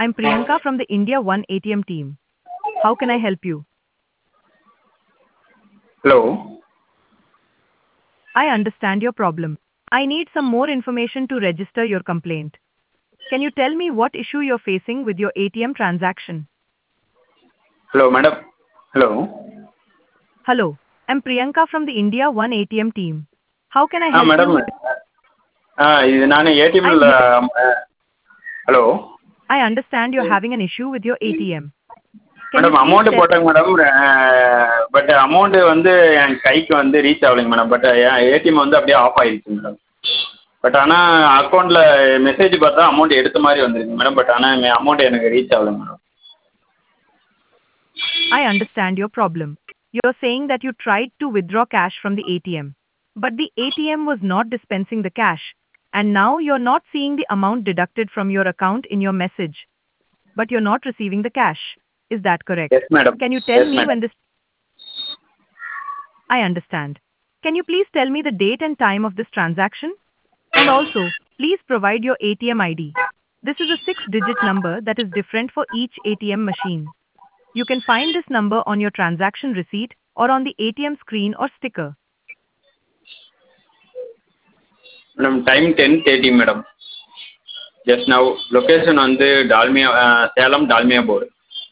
I'm Priyanka from the India One ATM team. How can I help you? Hello. I understand your problem. I need some more information to register your complaint. Can you tell me what issue you're facing with your ATM transaction? Hello, madam. Hello. Hello, I'm Priyanka from the India One ATM team. How can I help Madam. you with இது நான் I'm ஏடிஎம்ல here. Hello I understand you're having an issue with your ATM. Can you madam please amount tell போட்டேங்க madam. But amount வந்து என் கைக்கு வந்து reach ஆகலைங்க madam. But என் ஏடிஎம் வந்து அப்படியே ஆஃப் ஆயிடுச்சு மேடம். பட் ஆனால் அக்கௌண்ட்டில் மெசேஜ் பார்த்தா அமௌண்ட் எடுத்த மாதிரி வந்துருக்கு மேடம். பட் ஆனால் அமௌண்ட் எனக்கு ரீச் ஆகலை madam. I understand your problem. You're saying that you tried to withdraw cash from the ATM, but the ATM was not dispensing the cash, and now you're not seeing the amount deducted from your account in your message, but you're not receiving the cash. Is that correct? Yes madam. Can you tell yes me madam. when this I understand. Can you please tell me the date and time of this transaction? And also, please provide your ATM ID. This is a 6-digit number that is different for each ATM machine. You can find this number on your transaction receipt or on the ATM screen or sticker. Madam time 10:30 madam. Just now location வந்து Dalmia Salem Dalmia board.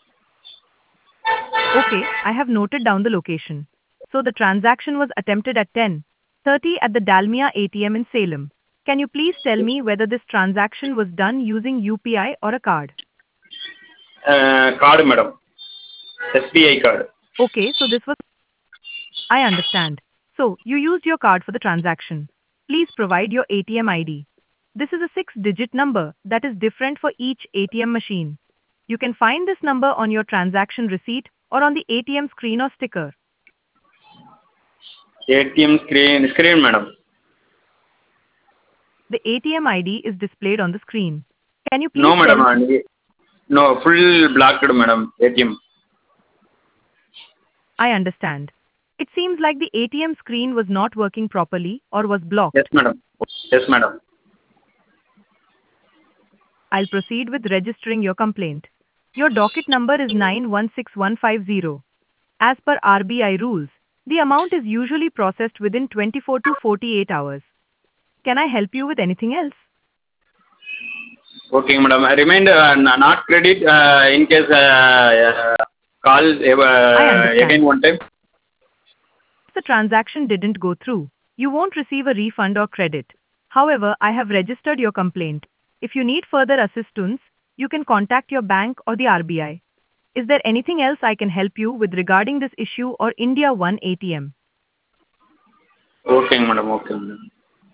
Okay, I have noted down the location. So the transaction was attempted at 10:30 at the Dalmia ATM in Salem. Can you please tell me whether this transaction was done using UPI or a card? Card madam. SBI card. Okay, so this was I understand. So you used your card for the transaction. Please provide your ATM ID. This is a 6-digit number that is different for each ATM machine. You can find this number on your transaction receipt or on the ATM screen or sticker. ATM screen madam. The ATM ID is displayed on the screen. Can you please no tell madam. No full blocked madam ATM. I understand. It seems like the ATM screen was not working properly or was blocked. Yes madam. Yes madam. I'll proceed with registering your complaint. Your docket number is 916150. As per RBI rules, the amount is usually processed within 24 to 48 hours. Can I help you with anything else? ஓகேங்க madam. Remind not credit in case call understand. again one time. If the transaction didn't go through, you won't receive a refund or credit. However, I have registered your complaint. If you need further assistance, you can contact your bank or the RBI. Is there anything else I can help you with regarding this issue or India One ATM? ஓகேங்க madam. Okay madam.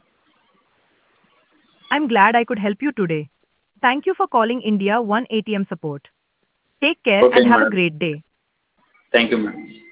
I'm glad I could help you today. Thank you for calling India One ATM support. Take care Okay, and have a madam. great day. Thank you madam.